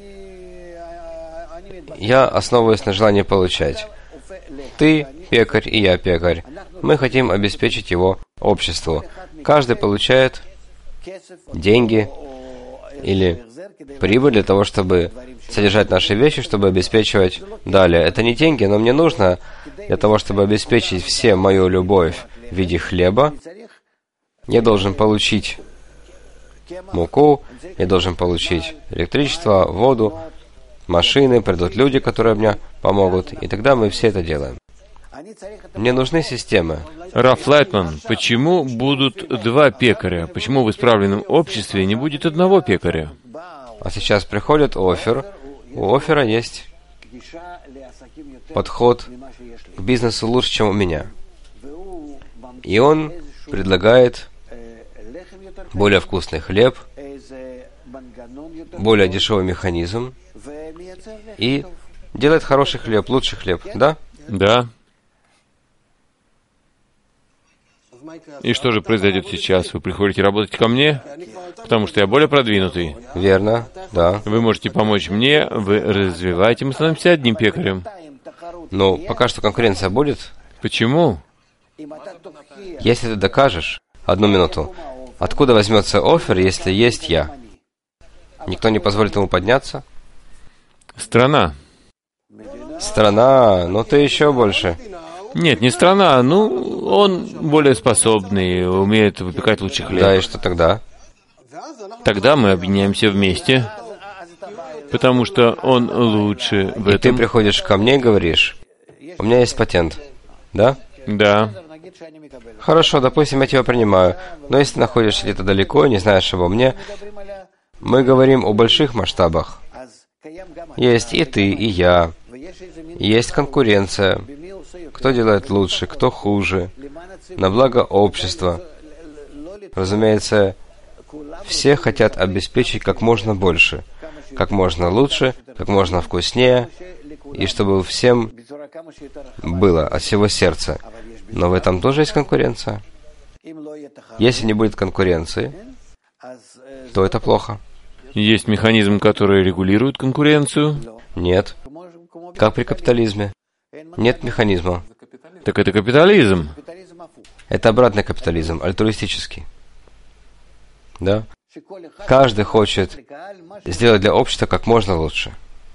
Я основываюсь на желании получать. Ты пекарь, и я пекарь. Мы хотим обеспечить его обществу. Каждый получает деньги или прибыль для того, чтобы содержать наши вещи, чтобы обеспечивать далее. Это не деньги, но мне нужно для того, чтобы обеспечить всем мою любовь в виде хлеба. Я должен получить муку, я должен получить электричество, воду, машины, придут люди, которые мне помогут, и тогда мы все это делаем. Мне нужны системы. Раф Лайтман, почему будут два пекаря? Почему в исправленном обществе не будет одного пекаря? А сейчас приходит Офер. У Офера есть подход к бизнесу лучше, чем у меня. И он предлагает более вкусный хлеб, более дешевый механизм и делает хороший хлеб, лучший хлеб, да? Да. И что же произойдет сейчас? Вы приходите работать ко мне, потому что я более продвинутый. Верно, да. Вы можете помочь мне, вы развиваете, мы становимся одним пекарем. Но пока что конкуренция будет. Почему? Если ты докажешь, одну минуту, откуда возьмется Офер, если есть я? Никто не позволит ему подняться? Страна. Страна, ну ты еще больше. Нет, не страна, ну, он более способный, умеет выпекать лучший хлеб. Да, и что тогда? Тогда мы объединяемся вместе, потому что он лучше в И этом. ты приходишь ко мне и говоришь, у меня есть патент, да? Да. Хорошо, допустим, я тебя принимаю, но если ты находишься где-то далеко и не знаешь обо мне, мы говорим о больших масштабах. Есть и ты, и я. Есть конкуренция. Кто делает лучше, кто хуже. На благо общества. Разумеется, все хотят обеспечить как можно больше, как можно лучше, как можно вкуснее, и чтобы всем было от всего сердца. Но в этом тоже есть конкуренция. Если не будет конкуренции, то это плохо. Есть механизм, который регулирует конкуренцию? Нет. Как при капитализме. Нет механизма. Так это капитализм. Это обратный капитализм, альтруистический. Да? Каждый хочет сделать для общества как можно лучше.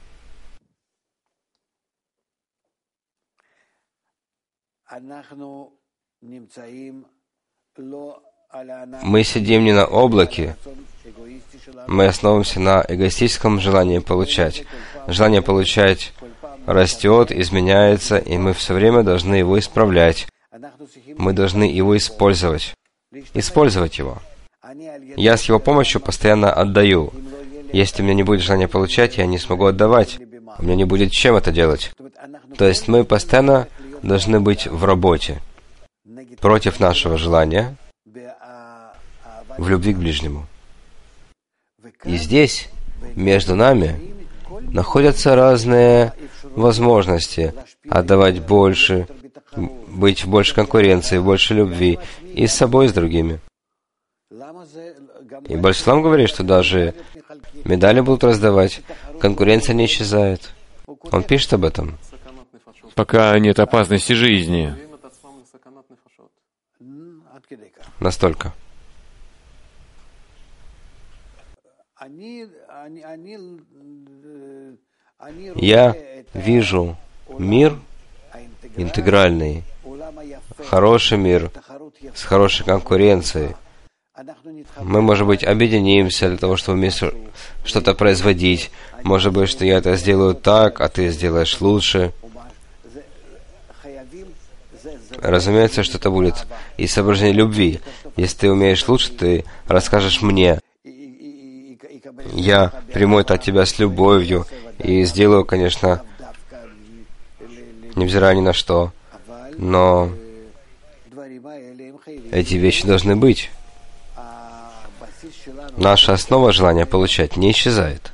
Мы сидим не на облаке, мы основываемся на эгоистическом желании получать. Желание получать растет, изменяется, и мы все время должны его исправлять. Мы должны его использовать. Использовать его. Я с его помощью постоянно отдаю. Если у меня не будет желания получать, я не смогу отдавать. У меня не будет чем это делать. То есть мы постоянно должны быть в работе против нашего желания в любви к ближнему. И здесь, между нами, находятся разные возможности отдавать больше, быть в большей конкуренции, в большей любви и с собой, и с другими. И Баль-Сулам говорит, что даже медали будут раздавать, конкуренция не исчезает. Он пишет об этом. Пока нет опасности жизни. Настолько. Я вижу мир интегральный, хороший мир, с хорошей конкуренцией. Мы, может быть, объединимся для того, чтобы вместе что-то производить. Может быть, что я это сделаю так, а ты сделаешь лучше. Разумеется, что это будет из соображения любви. Если ты умеешь лучше, ты расскажешь мне. Я приму это от тебя с любовью и сделаю, конечно, невзирая ни на что. Но эти вещи должны быть. Наша основа желания получать не исчезает.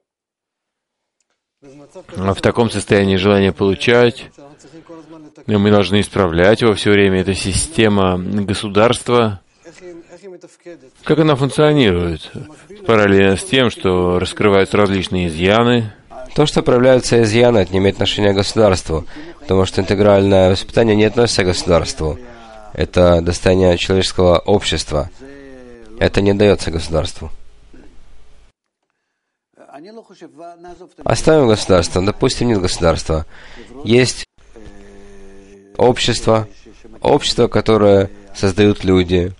А в таком состоянии желания получать мы должны исправлять его все время. Это система государства. Как она функционирует? Параллельно с тем, что раскрываются различные изъяны. То, что проявляются изъяны, это не имеет отношения к государству, потому что интегральное воспитание не относится к государству. Это достояние человеческого общества. Это не дается государству. Оставим государство. Допустим, нет государства. Есть общество, общество, которое создают люди.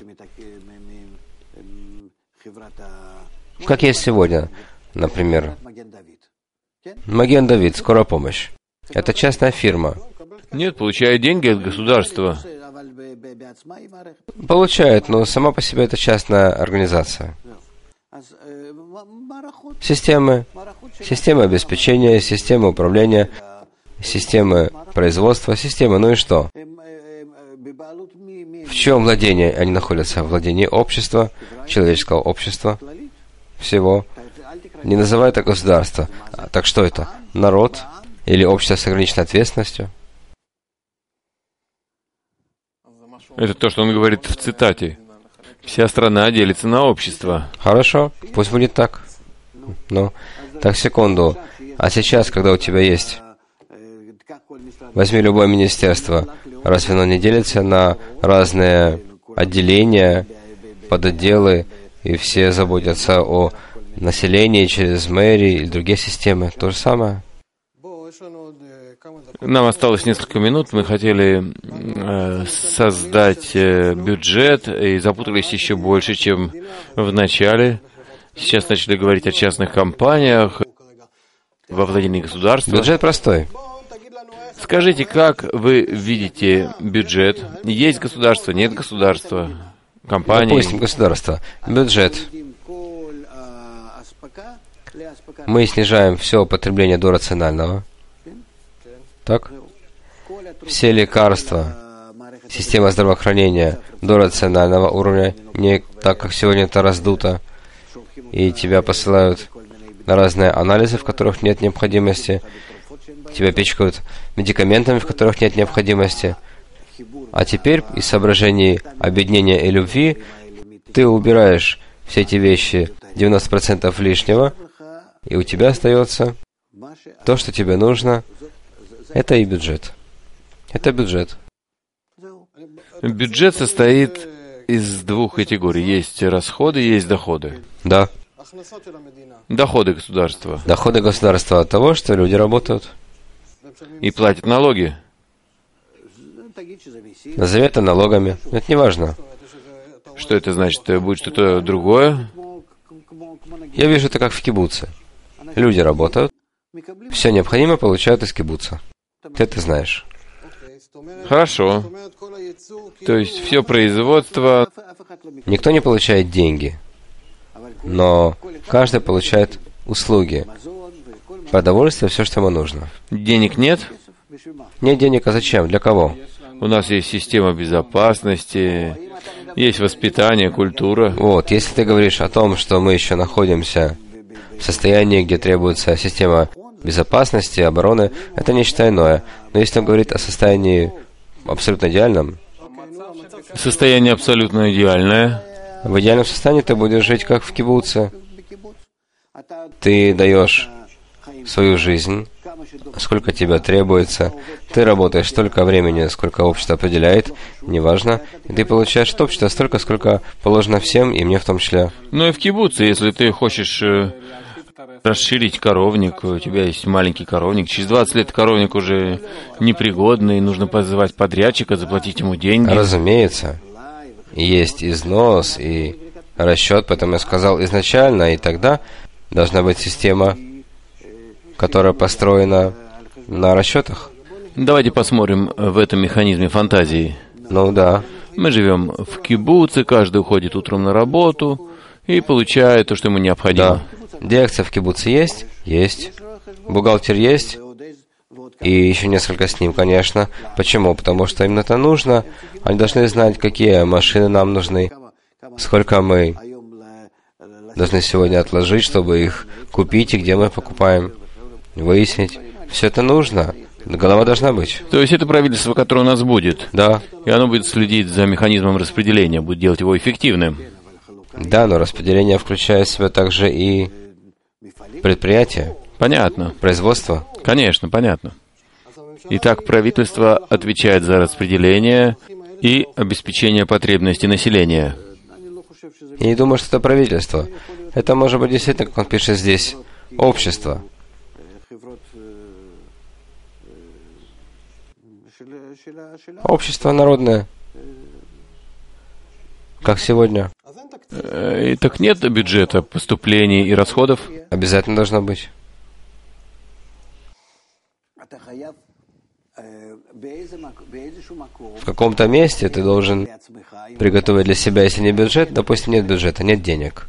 Как есть сегодня, например, Маген Давид, скорая помощь. Это частная фирма. Нет, получает деньги от государства. Получает, но сама по себе это частная организация. Системы, системы обеспечения, системы управления, системы производства, системы, ну и что? В чем владение они находятся? В владении общества, человеческого общества, всего. Не называй это государство. Так что это? Народ? Или общество с ограниченной ответственностью? Это то, что он говорит в цитате. Вся страна делится на общество. Хорошо, пусть будет так. Ну, так, секунду. А сейчас, когда у тебя есть... Возьми любое министерство. Разве оно не делится на разные отделения, подотделы, и все заботятся о населении через мэрии или другие системы? То же самое. Нам осталось несколько минут. Мы хотели э, создать э, бюджет и запутались еще больше, чем в начале. Сейчас начали говорить о частных компаниях во владении государства. Бюджет простой. Скажите, как вы видите бюджет? Есть государство, нет государства, компании? Допустим, государство. Бюджет. Мы снижаем все потребление до рационального. Так? Все лекарства, система здравоохранения до рационального уровня, не так, как сегодня это раздуто, и тебя посылают на разные анализы, в которых нет необходимости, тебя пичкают медикаментами, в которых нет необходимости. А теперь, из соображений объединения и любви, ты убираешь все эти вещи, девяносто процентов лишнего, и у тебя остается то, что тебе нужно. Это и бюджет. Это бюджет. Бюджет состоит из двух категорий. Есть расходы, есть доходы. Да. Доходы государства. Доходы государства от того, что люди работают. И платят налоги. Назови это налогами. Это не важно. Что это значит? Будет что-то другое? Я вижу это как в кибуце. Люди работают. Все необходимое получают из кибуца. Ты это знаешь. Хорошо. То есть все производство... Никто не получает деньги, но каждый получает услуги. Продовольствие, все, что ему нужно. Денег нет? Нет денег, а зачем? Для кого? У нас есть система безопасности, есть воспитание, культура. Вот, если ты говоришь о том, что мы еще находимся в состоянии, где требуется система безопасности, обороны, это нечто иное. Но если он говорит о состоянии абсолютно идеальном, Состояние абсолютно идеальное. в идеальном состоянии ты будешь жить как в кибуце. Ты даешь свою жизнь, сколько тебе требуется. Ты работаешь столько времени, сколько общество определяет, неважно. И ты получаешь от общества столько, сколько положено всем, и мне в том числе. Ну и в кибуце, если ты хочешь э, расширить коровник, у тебя есть маленький коровник, через двадцать лет коровник уже непригодный, нужно позывать подрядчика, заплатить ему деньги. Разумеется. Есть износ и расчет, поэтому я сказал изначально, и тогда должна быть система, которая построена на расчетах. Давайте посмотрим в этом механизме фантазии. Ну да. Мы живем в кибуце, каждый уходит утром на работу и получает то, что ему необходимо. Да. Дирекция в кибуце есть? Есть. Бухгалтер есть? И еще несколько с ним, конечно. Почему? Потому что им это нужно. Они должны знать, какие машины нам нужны, сколько мы должны сегодня отложить, чтобы их купить, и где мы покупаем. Выяснить. Все это нужно. Голова должна быть. То есть это правительство, которое у нас будет. Да. И оно будет следить за механизмом распределения, будет делать его эффективным. Да, но распределение включает в себя также и предприятия. Понятно. Производство. Конечно, понятно. Итак, правительство отвечает за распределение и обеспечение потребностей населения. Я не думаю, что это правительство. Это может быть действительно, как он пишет здесь, общество. Общество народное. Как сегодня. И так нет бюджета поступлений и расходов? Обязательно должно быть. В каком-то месте ты должен приготовить для себя, если не бюджет, допустим, нет бюджета, нет денег.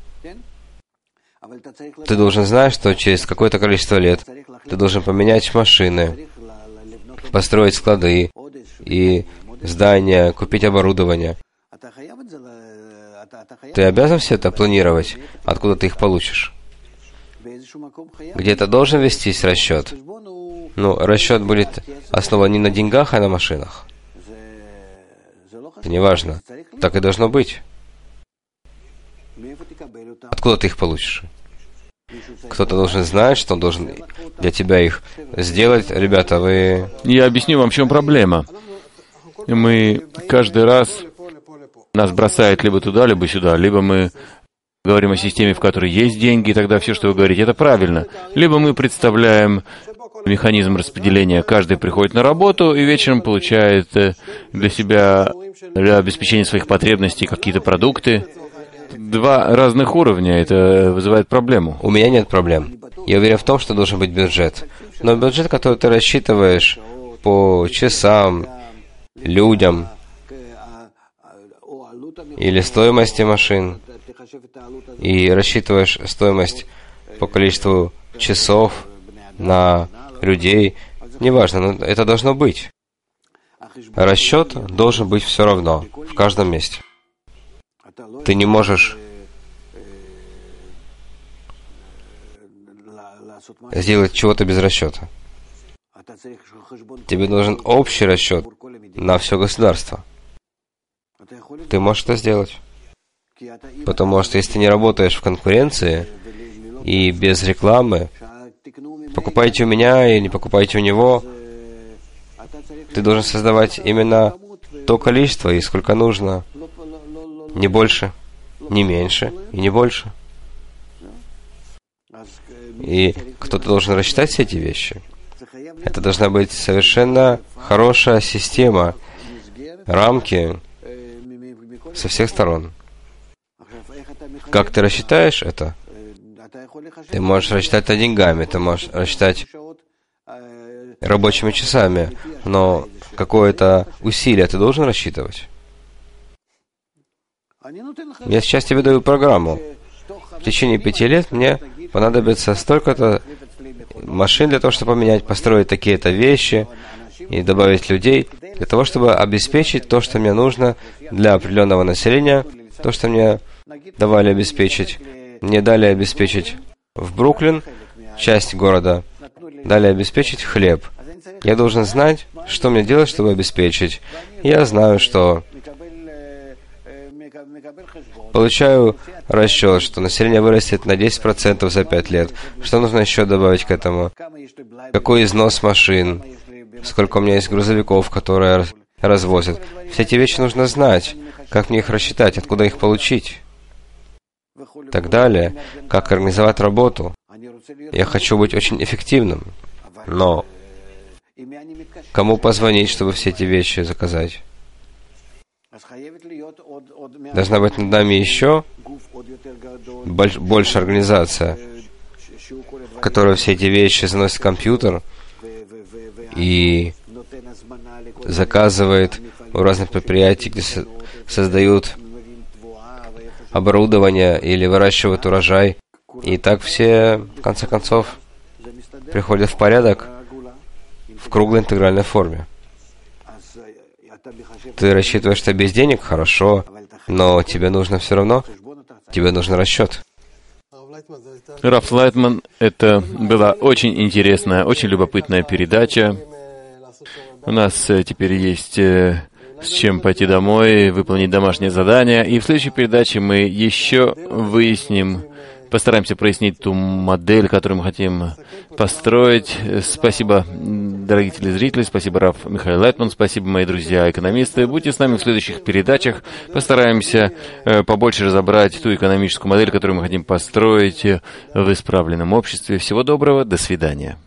Ты должен знать, что через какое-то количество лет ты должен поменять машины, построить склады и здания, купить оборудование. Ты обязан все это планировать? Откуда ты их получишь? Где-то должен вестись расчет. Ну, расчет будет основан не на деньгах, а на машинах. Это не важно. Так и должно быть. Откуда ты их получишь? Кто-то должен знать, что он должен для тебя их сделать. Ребята, вы... Я объясню вам, в чем проблема. Мы каждый раз... Нас бросает либо туда, либо сюда. Либо мы говорим о системе, в которой есть деньги, и тогда все, что вы говорите, это правильно. Либо мы представляем механизм распределения. Каждый приходит на работу и вечером получает для себя, для обеспечения своих потребностей какие-то продукты. Два разных уровня. Это вызывает проблему. У меня нет проблем. Я уверен в том, что должен быть бюджет. Но бюджет, который ты рассчитываешь по часам, людям, или стоимости машин, и рассчитываешь стоимость по количеству часов на людей, неважно, но это должно быть. Расчет должен быть все равно, в каждом месте. Ты не можешь сделать чего-то без расчета. Тебе нужен общий расчет на все государство. Ты можешь это сделать. Потому что если ты не работаешь в конкуренции и без рекламы, покупайте у меня или не покупайте у него, ты должен создавать именно то количество и сколько нужно. Не больше, не меньше и не больше. И кто-то должен рассчитать все эти вещи. Это должна быть совершенно хорошая система, рамки со всех сторон. Как ты рассчитаешь это? Ты можешь рассчитать это деньгами, ты можешь рассчитать рабочими часами, но какое-то усилие ты должен рассчитывать. Я сейчас тебе даю программу. В течение пяти лет мне понадобится столько-то машин для того, чтобы поменять, построить такие-то вещи и добавить людей, для того, чтобы обеспечить то, что мне нужно для определенного населения, то, что мне давали обеспечить. Мне дали обеспечить в Бруклин, часть города, дали обеспечить хлеб. Я должен знать, что мне делать, чтобы обеспечить. Я знаю, что получаю расчет, что население вырастет на десять процентов за пять лет. Что нужно еще добавить к этому? Какой износ машин? Сколько у меня есть грузовиков, которые развозят? Все эти вещи нужно знать. Как мне их рассчитать? Откуда их получить? Так далее. Как организовать работу? Я хочу быть очень эффективным. Но кому позвонить, чтобы все эти вещи заказать? Должна быть над нами еще больш, больше организация, в которой все эти вещи заносит в компьютер и заказывает у разных предприятий, где со, создают оборудование или выращивают урожай. И так все, в конце концов, приходят в порядок в круглой интегральной форме. Ты рассчитываешь, что без денег? Хорошо. Но тебе нужно все равно, тебе нужен расчет. Раф Лайтман, это была очень интересная, очень любопытная передача. У нас теперь есть с чем пойти домой, выполнить домашнее задание. И в следующей передаче мы еще выясним, постараемся прояснить ту модель, которую мы хотим построить. Спасибо, дорогие телезрители, спасибо, Раф Михаил Лайтман, спасибо, мои друзья-экономисты. Будьте с нами в следующих передачах. Постараемся э, побольше разобрать ту экономическую модель, которую мы хотим построить в исправленном обществе. Всего доброго, до свидания.